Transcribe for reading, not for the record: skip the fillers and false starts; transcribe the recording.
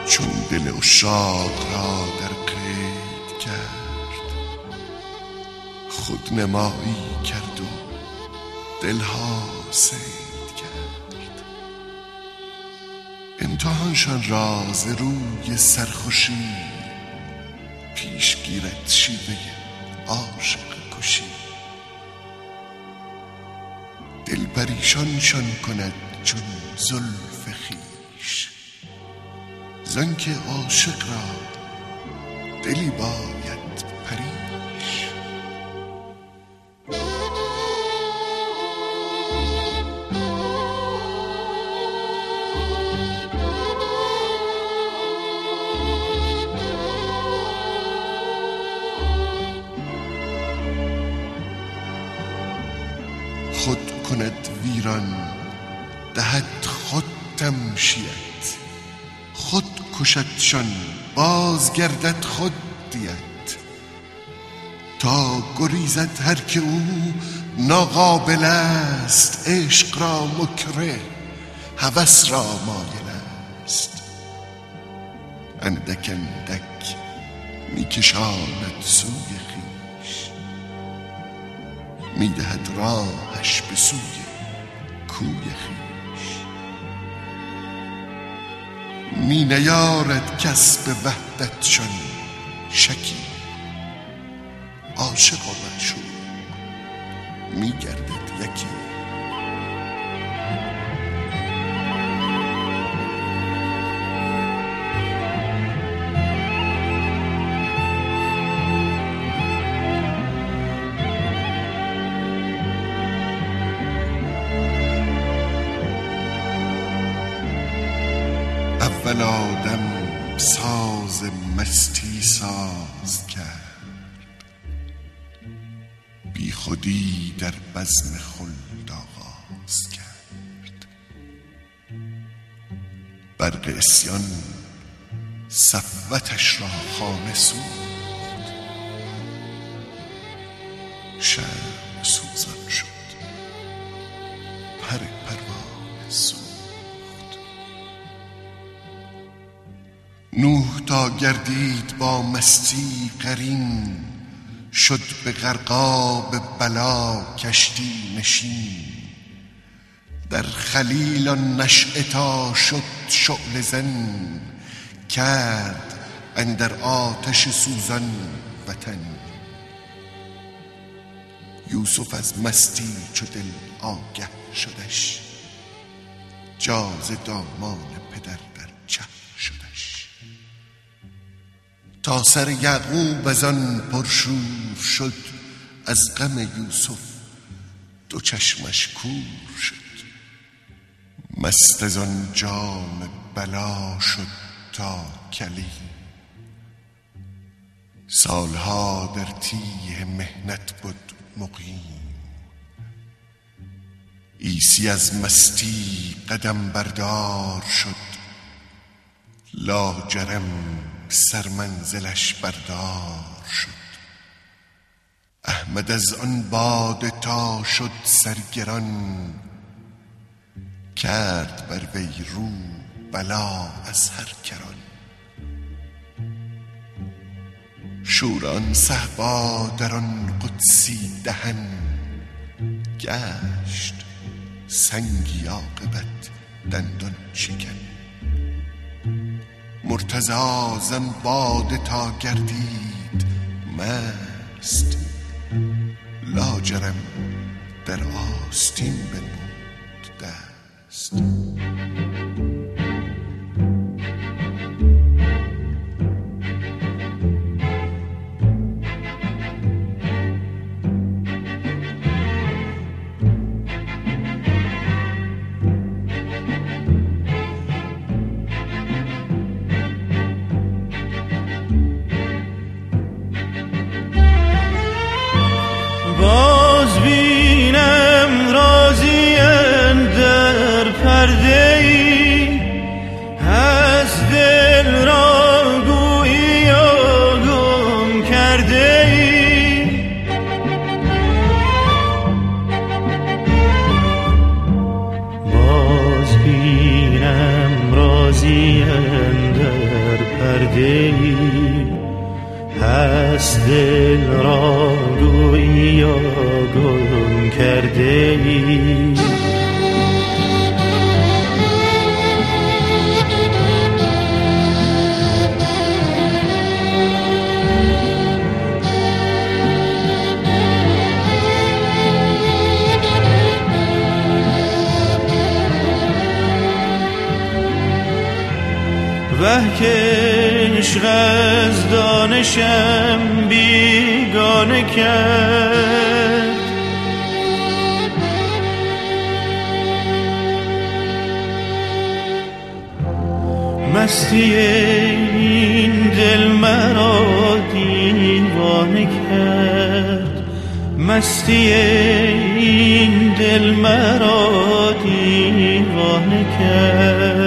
چون دل عشاق را در قید کرد، خودنمایی کرد و دلها صید کرد. امتحانشان را ز روی سرخوشی، پیش گیرد شیوه عاشق کشی. دل پریشانشان کند چون زلف خویش، زانکه عاشق را دلی باید پریش. خود کند ویران دهد خود تمشیت، خود کشدشان باز گردد خود دیت. تا گریزد هر که او ناقابل است، عشق را مکره هوس را مایل است. اندک اندک می کشاند سوی خویش، می دهد راهش به سوی کوی خویش. می نیارد کس به وحدتشان شکی، عاشق و معشوق می گردد یکی. اول آدم ساز مستی ساز کرد، بی خودی در بزم خلد آغاز کرد. برق عصیان صفوتش را خانه سوخت، شمع سوزان شد پر پروانه سوخت. نوح تا گردید با مستی قرین، شد به غرقاب بلا کشتی نشین. در خلیل آن نشأه تا شد شعله زن، کرد اندر آتش سوزان وطن. یوسف از مستی چو دل آگه شدش، جاز دامان پدر در چه شدش. تا سر یعقوب از آن پرشور شد، از غم یوسف دو چشمش کور شد. مست از آن جام بلا شد تا کلیم، سالها در تیه محنت بود مقیم. عیسی از مستی قدم بردار شد، لاجرم سرمنزلش بردار شد. احمد از آن باده تا شد سرگران، کرد بر وی رو بلا از هر کران. شور آن صهبا در آن قدسی دهن، گشت سنگی عاقبت دندان شکن. مرتضی زان باده تا گردید مست، لاجرم در آستین بنمود دست. باز بینم راضی اندر پرده ای، از دل را گویی گم کرده ای. باز بینم راضی اندر کرده ای، هست دل را گویا گم کرده ای. وه که عشق از دانشم بیگانه کرد، مستی این دل مرا دیوانه کرد، مستی این دل مرا دیوانه کرد.